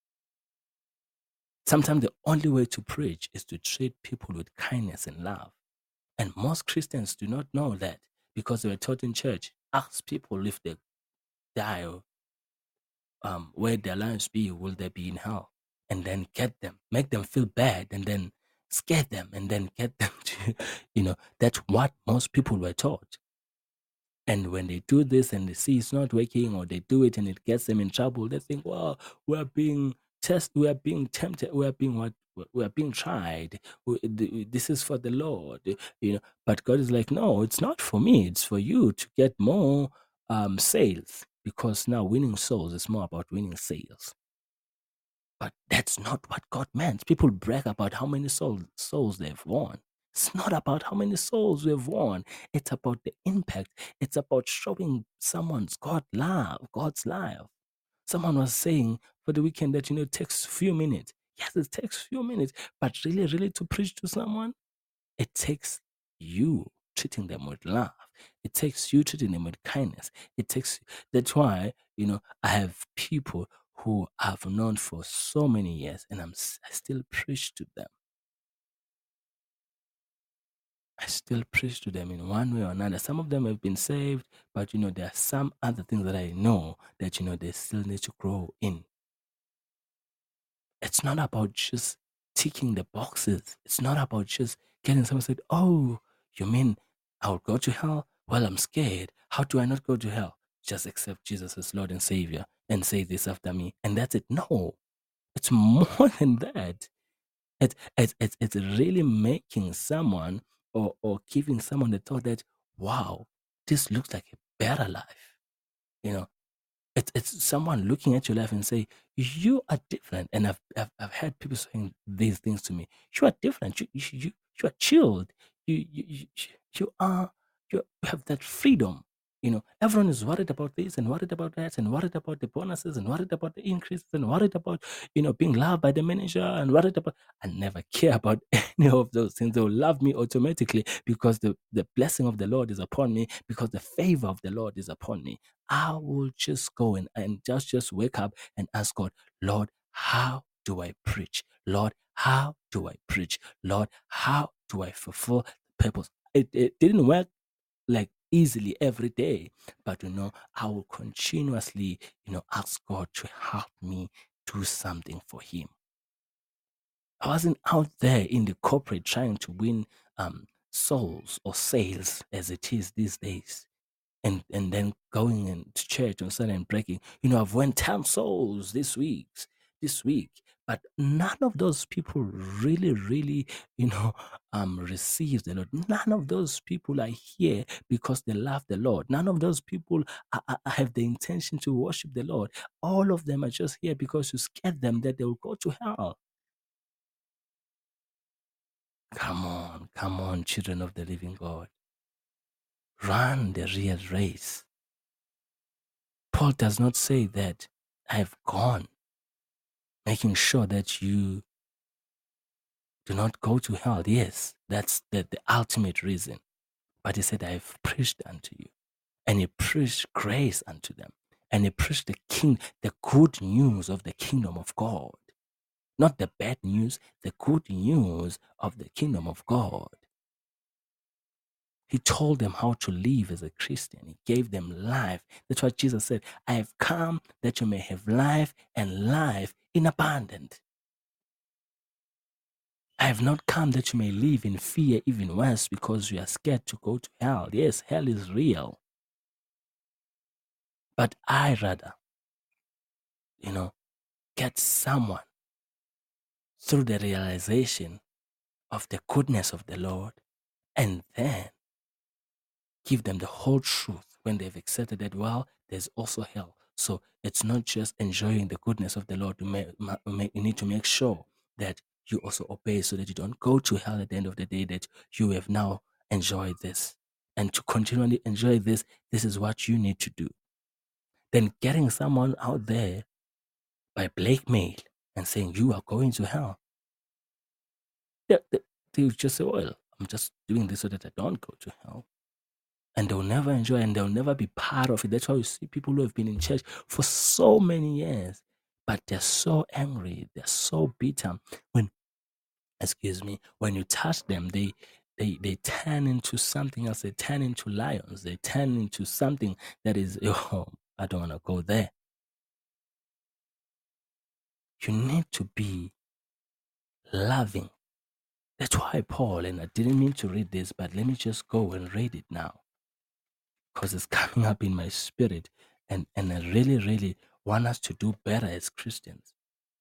Sometimes the only way to preach is to treat people with kindness and love. And most Christians do not know that because they were taught in church. Ask people if they die, um, where their lives be, will they be in hell? And then get them, make them feel bad, and then scare them, and then get them to, you know, that's what most people were taught. And when they do this and they see it's not working, or they do it and it gets them in trouble, they think, well, we're being tested, we are being tempted, we are being what we are being tried. We- the- This is for the Lord, you know. But God is like, no, it's not for me. It's for you to get more um, sales, because now winning souls is more about winning sales. But that's not what God meant. People brag about how many souls, souls they've won. It's not about how many souls we've won. It's about the impact. It's about showing someone's God love, God's love. Someone was saying for the weekend that, you know, it takes few minutes. Yes, it takes few minutes, but really, really to preach to someone, It takes you treating them with love. It takes you treating them with kindness. It takes, that's why, you know, I have people who I've known for so many years and I'm s- I still preach to them. I still preach to them in one way or another. Some of them have been saved, but you know, there are some other things that I know that you know they still need to grow in. It's not about just ticking the boxes. It's not about just getting someone said, "Oh, you mean I'll go to hell? Well, I'm scared. How do I not go to hell? Just accept Jesus as Lord and Savior and say this after me, and that's it." No, it's more than that. It's it's it's, it's really making someone or or giving someone the thought that, wow, this looks like a better life. You know, it's it's someone looking at your life and say, you are different. And I've I've, I've heard people saying these things to me. You are different. You you you, you are chilled. You you you, you are you have that freedom. You know, everyone is worried about this and worried about that and worried about the bonuses and worried about the increases and worried about, you know, being loved by the manager and worried about. I never care about any of those things. They'll love me automatically because the, the blessing of the Lord is upon me, because the favor of the Lord is upon me. I will just go and, and just just wake up and ask God, Lord, how do I preach? Lord, how do I preach? Lord, how do I fulfill the purpose? It, it didn't work like easily every day, but you know, I will continuously, you know, ask God to help me do something for Him. I wasn't out there in the corporate trying to win um souls or sales as it is these days and and then going into church on Sunday and breaking. You know, I've won ten souls this week, this week, but none of those people really, really, you know, um, receive the Lord. None of those people are here because they love the Lord. None of those people are, are- have the intention to worship the Lord. All of them are just here because you scared them that they will go to hell. Come on, come on, children of the living God. Run the real race. Paul does not say that I've gone, making sure that you do not go to hell. Yes, that's the, the ultimate reason. But he said, I've preached unto you. And he preached grace unto them. And he preached the king, the good news of the kingdom of God. Not the bad news, the good news of the kingdom of God. He told them how to live as a Christian. He gave them life. That's why Jesus said, I have come that you may have life and life in abundance. I have not come that you may live in fear, even worse, because you are scared to go to hell. Yes, hell is real. But I rather, you know, get someone through the realization of the goodness of the Lord and then give them the whole truth when they've accepted that, well, there's also hell. So it's not just enjoying the goodness of the Lord. You, may, may, you need to make sure that you also obey so that you don't go to hell at the end of the day, that you have now enjoyed this. And to continually enjoy this, this is what you need to do. Then getting someone out there by blackmail and saying you are going to hell, they, they, they just say, well, I'm just doing this so that I don't go to hell. And they'll never enjoy and they'll never be part of it. That's why you see people who have been in church for so many years, but they're so angry, they're so bitter. When, excuse me, when you touch them, they they they turn into something else. They turn into lions. They turn into something that is, oh, I don't want to go there. You need to be loving. That's why Paul, and I didn't mean to read this, but let me just go and read it now because it's coming up in my spirit. And, and I really, really want us to do better as Christians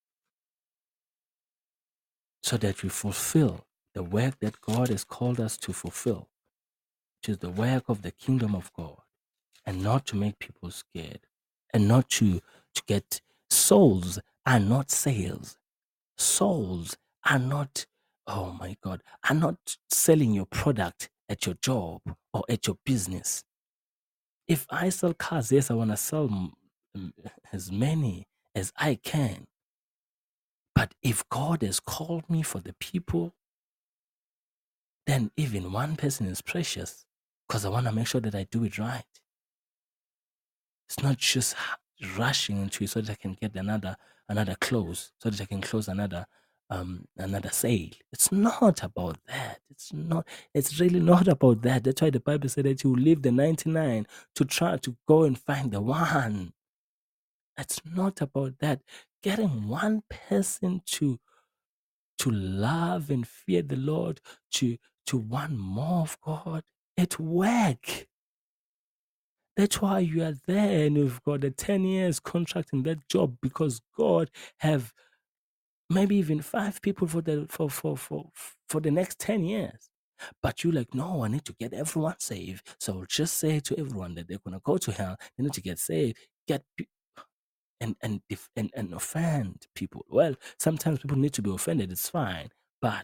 so that we fulfill the work that God has called us to fulfill, which is the work of the kingdom of God, and not to make people scared and not to, to get souls are not sales. Souls are not, oh my God, are not selling your product at your job or at your business. If I sell cars, yes, I want to sell m- m- as many as I can. But if God has called me for the people then even one person is precious because I want to make sure that I do it right. It's not just rushing into it so that I can get another another close, so that I can close another um another sale. It's not about that. It's not. It's really not about that. That's why the Bible said that you leave the ninety-nine to try to go and find the one. It's not about that. Getting one person to to love and fear the Lord, to to want more of God, it work. That's why you are there and you've got a ten years contract in that job because God have maybe even five people for the for for for for the next ten years. But you like, no, I need to get everyone saved. So I'll just say to everyone that they're gonna go to hell, they need to get saved, get pe- and and def- and, and offend people. Well, sometimes people need to be offended, it's fine. But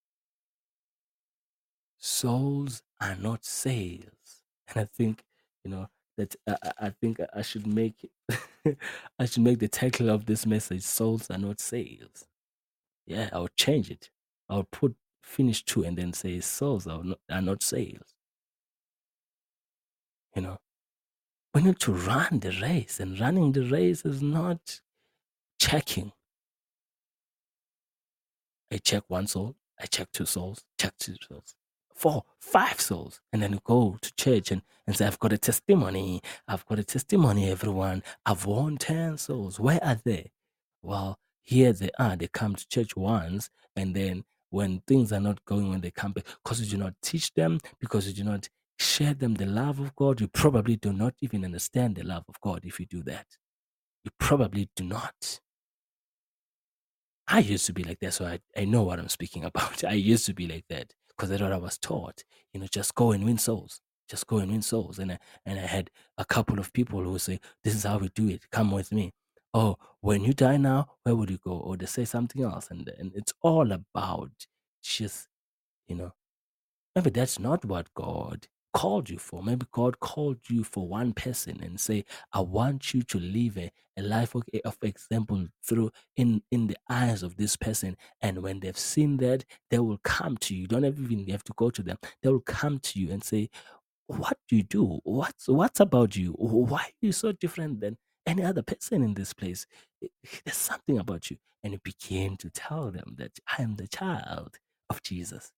souls are not sales. And I think, you know, that I, I I think I should make I should make the title of this message souls are not sales. Yeah, I'll change it. I'll put finish two and then say souls are not, are not sales. You know, we need to run the race, and running the race is not checking. I check one soul, I check two souls, check two souls, four, five souls. And then you go to church and, and say, I've got a testimony. I've got a testimony, everyone. I've won ten souls. Where are they? Well, here they are. They come to church once, and then when things are not going when they come back, because you do not teach them, because you do not share them the love of God, you probably do not even understand the love of God if you do that. You probably do not. I used to be like that, so I, I know what I'm speaking about. I used to be like that because that's what I was taught. You know, just go and win souls. Just go and win souls. And I, and I had a couple of people who would say, "This is how we do it. Come with me." Oh, when you die now, where would you go? Or they say something else, and and it's all about just you know maybe that's not what God called you for. Maybe God called you for one person and say, I want you to live a, a life of, of example through in, in the eyes of this person. And when they've seen that, they will come to you. You don't even have to go to them. They will come to you and say, what do you do? What's what's about you? Why are you so different than any other person in this place? Eh, There's something about you. And you begin to tell them that I am the child of Jesus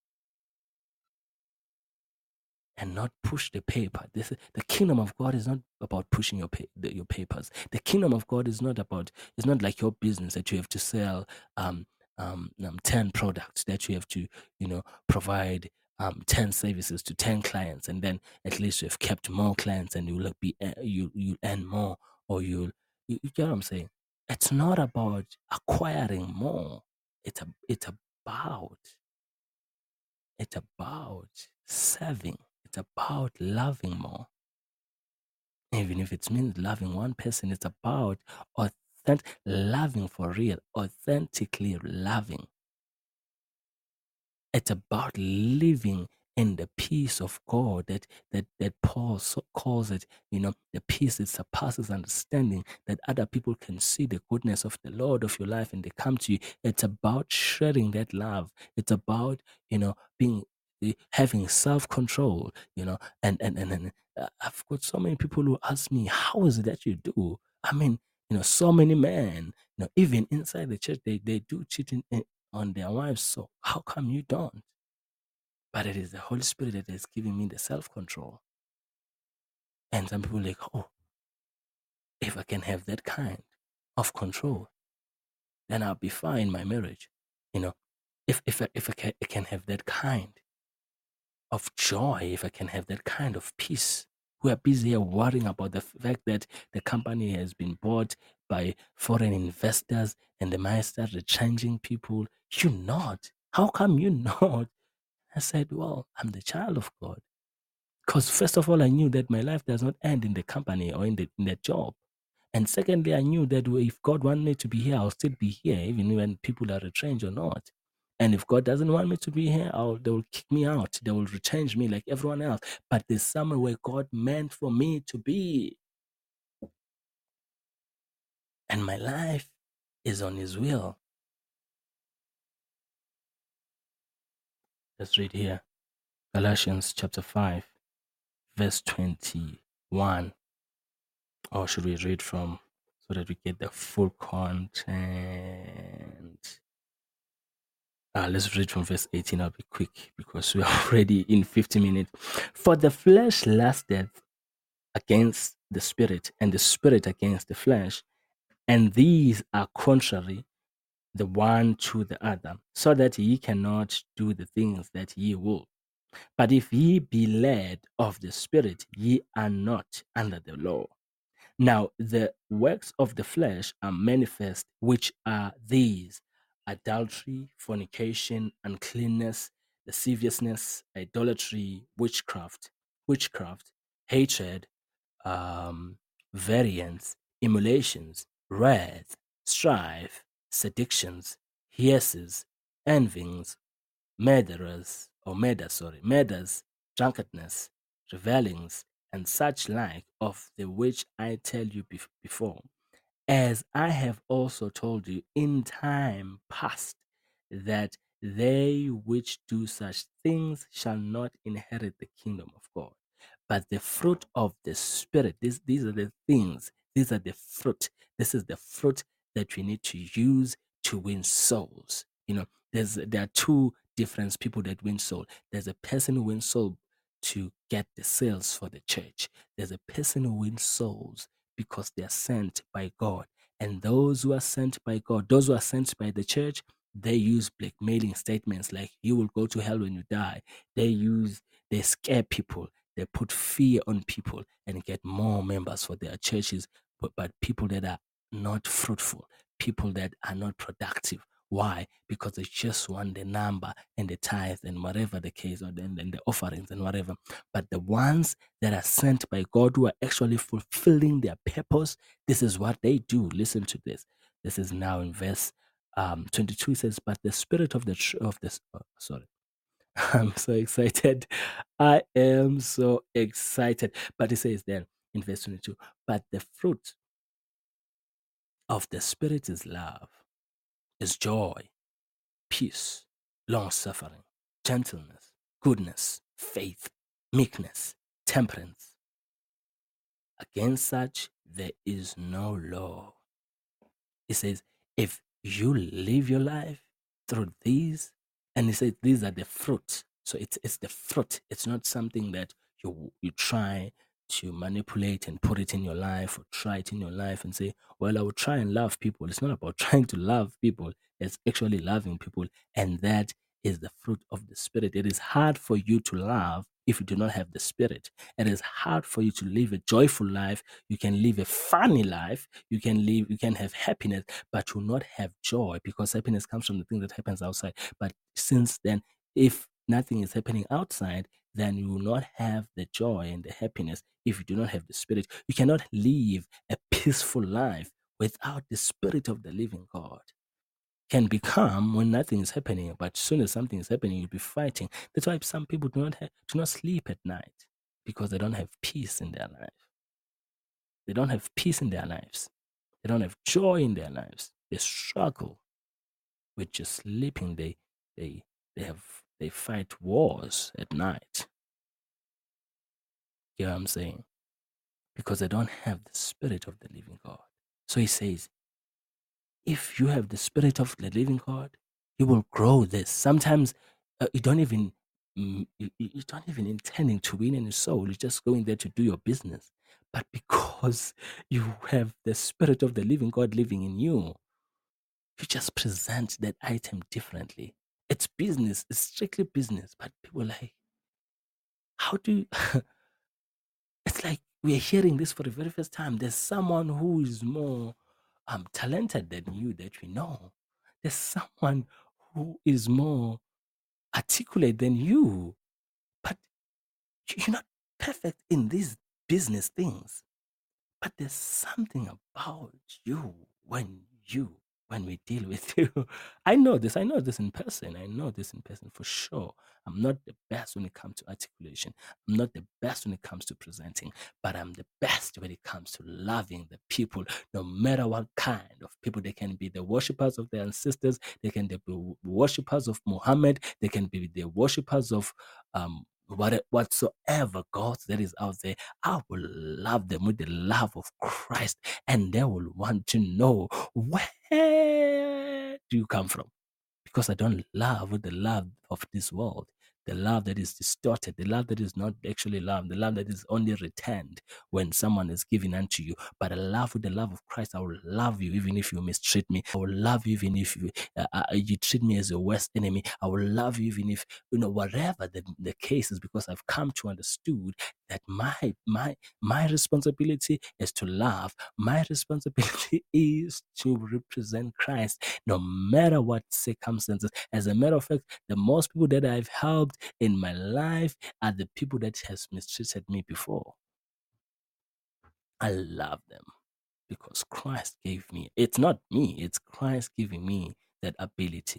and not push the paper. This the kingdom of God is not about pushing your pa- the, your papers. The kingdom of God is not about. It's not like your business that you have to sell um um, um ten products, that you have to you know provide um ten services to ten clients, and then at least you have kept more clients and you will be uh, you you earn more, or you'll you, you get what I'm saying. It's not about acquiring more. It's a it's about it's about serving. It's about loving more. Even if it means loving one person, it's about authentic loving for real, authentically loving. It's about living in the peace of God that that that Paul so calls it, you know, the peace that surpasses understanding, that other people can see the goodness of the Lord of your life and they come to you. It's about sharing that love. It's about, you know, being eh, having self-control, you know, and and and, and uh, I've got so many people who ask me, how is it that you do? I mean, you know, so many men, you know, even inside the church, they, they do cheating on their wives. So how come you don't? But it is the Holy Spirit that is giving me the self control. And some people are like, oh, if I can have that kind of control, then I'll be fine in my marriage. You know, if if I, if I can, I can have that kind of joy, if I can have that kind of peace. We are busy here worrying about the fact that the company has been bought by foreign investors and they might start changing people. You not. How come you not? I said, well, I'm the child of God. Because first of all, I knew that my life does not end in the company or in the in the job. And secondly, I knew that if God wanted me to be here, I'll still be here, even when people are retrenched or not. And if God doesn't want me to be here, I'll, they will kick me out. They will retrench me like everyone else. But there's somewhere where God meant for me to be. And my life is on His will. Let's read here. Galatians chapter five, verse twenty-one. Or should we read from so that we get the full content? Uh, let's read from verse eighteen. I'll be quick because we are already in fifty minutes. For the flesh lusteth against the spirit, and the spirit against the flesh, and these are contrary the one to the other, so that ye cannot do the things that ye will. But if ye be led of the Spirit, ye are not under the law. Now the works of the flesh are manifest, which are these: adultery, fornication, uncleanness, lasciviousness, idolatry, witchcraft, witchcraft, hatred, um, variance, emulations, wrath, strife, seductions, hisses, envyings, murderers, or murder, sorry, murders, drunkenness, revelings, and such like, of the which I tell you bef- before, as I have also told you in time past, that they which do such things shall not inherit the kingdom of God. But the fruit of the Spirit, this, these are the things, these are the fruit. This is the fruit that we need to use to win souls. You know, there's there are two different people that win soul. There's a person who wins soul to get the sales for the church. There's a person who wins souls because they are sent by God. And those who are sent by God, those who are sent by the church, they use blackmailing statements like, you will go to hell when you die. They use, they scare people. They put fear on people and get more members for their churches, but, but people that are not fruitful, people that are not productive. Why? Because they just want the number and the tithe and whatever the case, or then the offerings and whatever. But the ones that are sent by God, who are actually fulfilling their purpose, this is what they do. Listen to this. This is now in verse um, twenty-two. It says, "But the spirit of the tr- of this, oh, sorry, I'm so excited. I am so excited." But it says then in verse twenty-two, "But the fruit of the spirit is love, is joy, peace, long suffering, gentleness, goodness, faith, meekness, temperance. Against such there is no law." It says, if you live your life through these, and it says these are the fruit. So it's it's the fruit. It's not something that you you try to manipulate and put it in your life, or try it in your life and say, well, I will try and love people. It's not about trying to love people. It's actually loving people. And that is the fruit of the Spirit. It is hard for you to love if you do not have the Spirit. It is hard for you to live a joyful life. You can live a funny life. You can live, you can have happiness, but you will not have joy, because happiness comes from the thing that happens outside. But since then, if nothing is happening outside, then you will not have the joy and the happiness if you do not have the Spirit. You cannot live a peaceful life without the Spirit of the living God. Can become when nothing is happening, but as soon as something is happening, you'll be fighting. That's why some people do not have, do not sleep at night, because they don't have peace in their life. They don't have peace in their lives. They don't have joy in their lives. They struggle with just sleeping. They they they have they fight wars at night. You know what I'm saying? Because they don't have the Spirit of the living God. So he says, if you have the Spirit of the living God, you will grow this. Sometimes uh, you don't even mm, you, you don't even intending to win any soul. You're just going there to do your business. But because you have the Spirit of the living God living in you, you just present that item differently. It's business. It's strictly business. But people are like, how do you? It's like we are hearing this for the very first time. There's someone who is more um, talented than you that we know. There's someone who is more articulate than you, but you're not perfect in these business things. But there's something about you when you when we deal with you. I know this. I know this in person. I know this in person for sure. I'm not the best when it comes to articulation. I'm not the best when it comes to presenting, but I'm the best when it comes to loving the people, no matter what kind of people. They can be the worshippers of their ancestors. They can be worshippers of Muhammad. They can be the worshippers of um, What, whatsoever gods that is out there, I will love them with the love of Christ, and they will want to know, where do you come from? Because I don't love with the love of this world, the love that is distorted, the love that is not actually love, the love that is only returned when someone is given unto you. But I love with the love of Christ. I will love you even if you mistreat me. I will love you even if you, uh, uh, you treat me as your worst enemy. I will love you even if, you know, whatever the, the case is, because I've come to understood that my my my responsibility is to love. My responsibility is to represent Christ, no matter what circumstances. As a matter of fact, the most people that I've helped in my life are the people that has mistreated me before. I love them because Christ gave me. It's not me, it's Christ giving me that ability.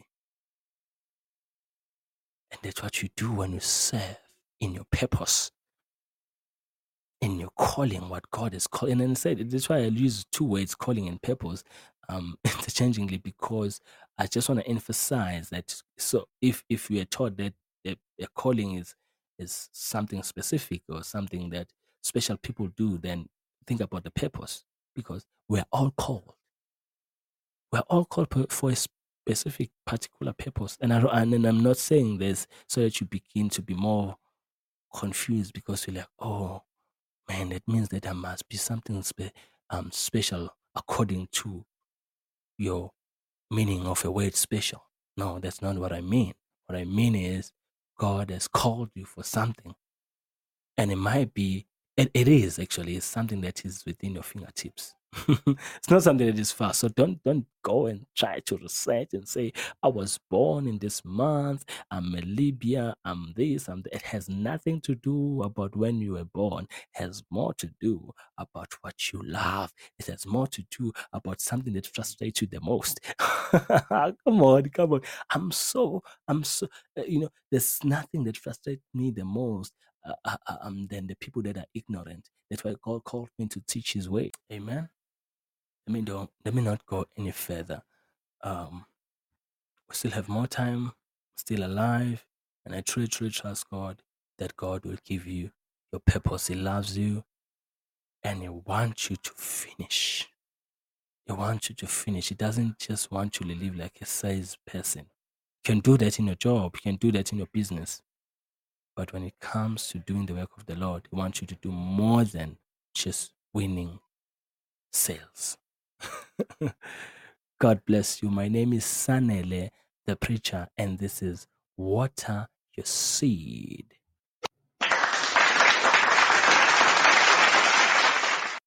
And that's what you do when you serve in your purpose, in your calling, what God is calling. And said that's why I use two words, calling and purpose, um, interchangingly, because I just want to emphasize that. So if if we are taught that a, a calling is is something specific or something that special people do, then think about the purpose, because we're all called. We're all called for a specific particular purpose. And I and, and I'm not saying this so that you begin to be more confused, because you're like, oh man, that means that there must be something spe- um, special according to your meaning of a word special. No, that's not what I mean. What I mean is God has called you for something. And it might be, it, it is actually, it's something that is within your fingertips. It's not something that is far. So don't don't go and try to research and say, I was born in this month, I'm a Libya, I'm this, I'm that. It has nothing to do about when you were born. It has more to do about what you love. It has more to do about something that frustrates you the most. Come on, come on. I'm so, I'm so, uh, you know, there's nothing that frustrates me the most uh, uh, uh, um, than the people that are ignorant. That's why God called me to teach His way. Amen. Let me don't. Let me not go any further. Um, we still have more time. Still alive, and I truly, truly trust God that God will give you your purpose. He loves you, and He wants you to finish. He wants you to finish. He doesn't just want you to live like a size person. You can do that in your job. You can do that in your business. But when it comes to doing the work of the Lord, He wants you to do more than just winning sales. God bless you. My name is Sanele, the preacher, and this is Water Your Seed.